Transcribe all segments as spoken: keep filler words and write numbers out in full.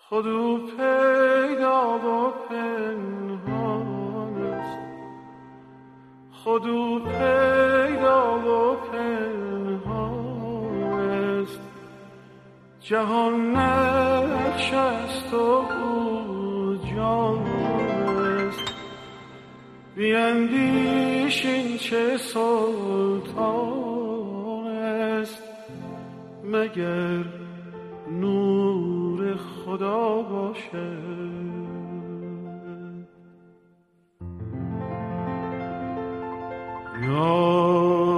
خود او پیدا و پنهان است، خود او پیدا و پنهان است. جهان نقش است و او جان است. بیندیش این چه سلطان است، مگر نور خدا باشد. یا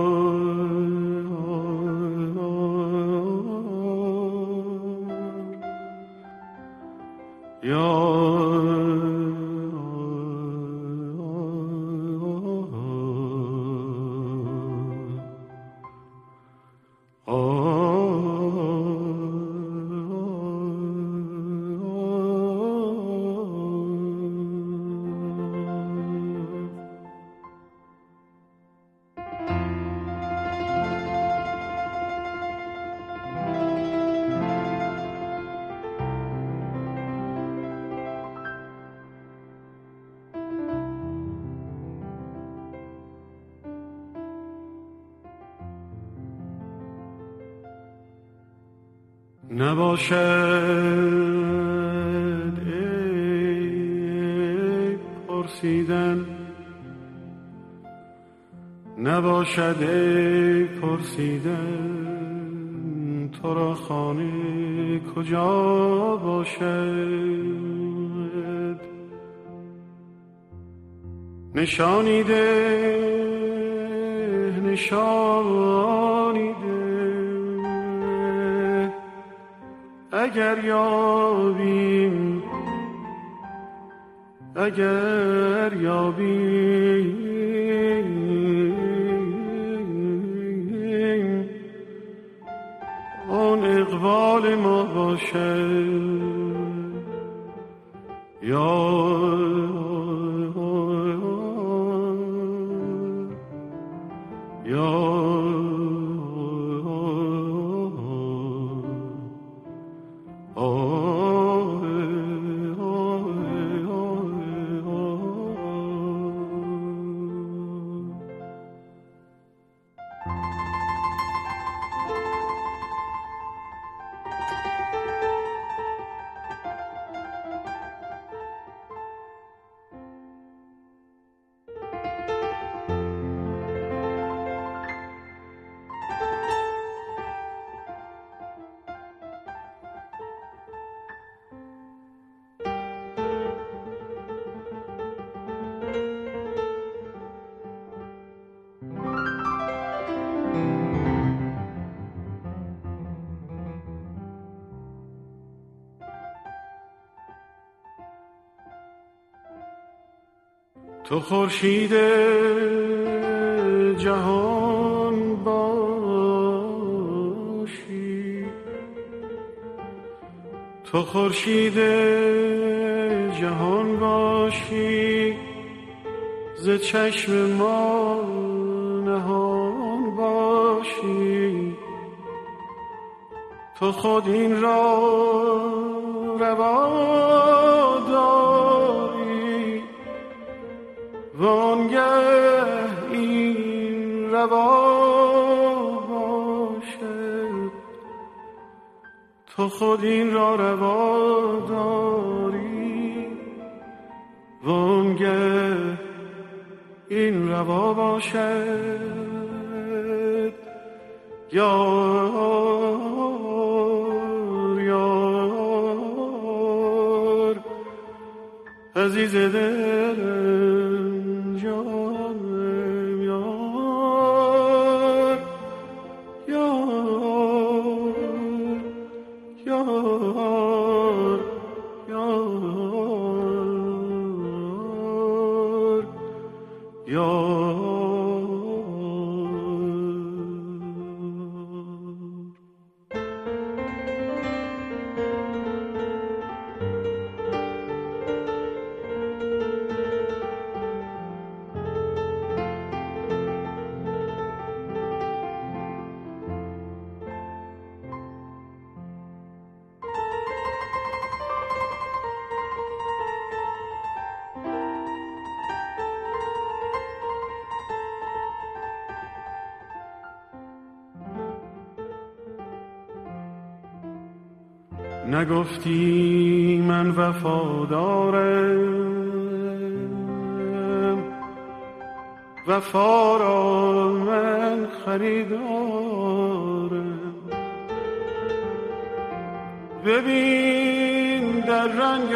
نباشد ای پرسیدن، نباشد ای پرسیدن، تو را خانه کجا باشد. نشانی ده نشانی ده، اگر یابیم اگر یابیم آن اقبال ما باشد. یا یا تو خورشید جهان باشی، تو خورشید جهان باشی، ز چشم ما نهان باشی. تو خود این را روا داری، وانگه این روا باشد. تو خود این را روا داری، وانگه این روا باشد. یار یار عزیز دلم جانم، یار یار یار یار یار. نگفتی من وفادارم، وفا را من خریدارم. ببین در رنگ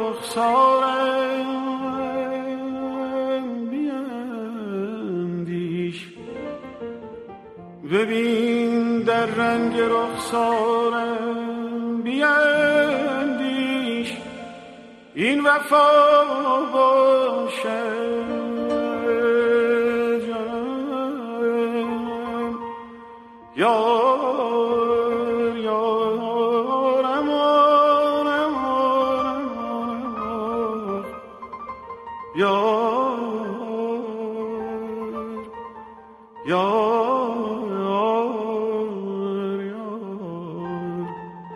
رخسارم بیندیش، ببین در رنگ رخسارم بیندیش، این وفا باشد جانم یار یارم آرم آرم یار یار یار.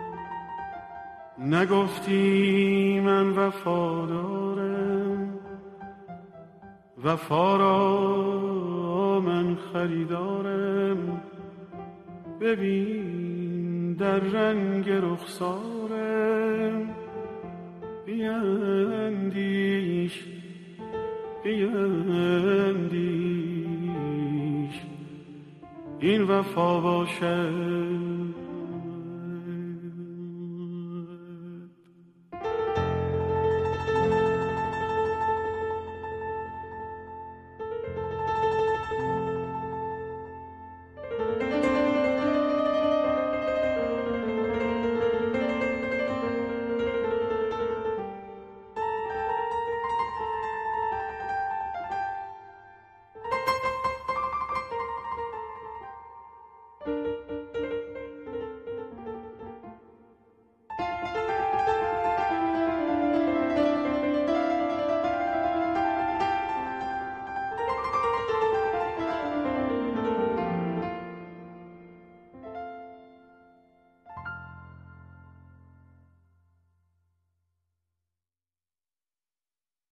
نگفتی من وفادارم، وفا را من خریدارم. ببین در رنگ رخسارم بیندیش، بیندیش، این وفا باشد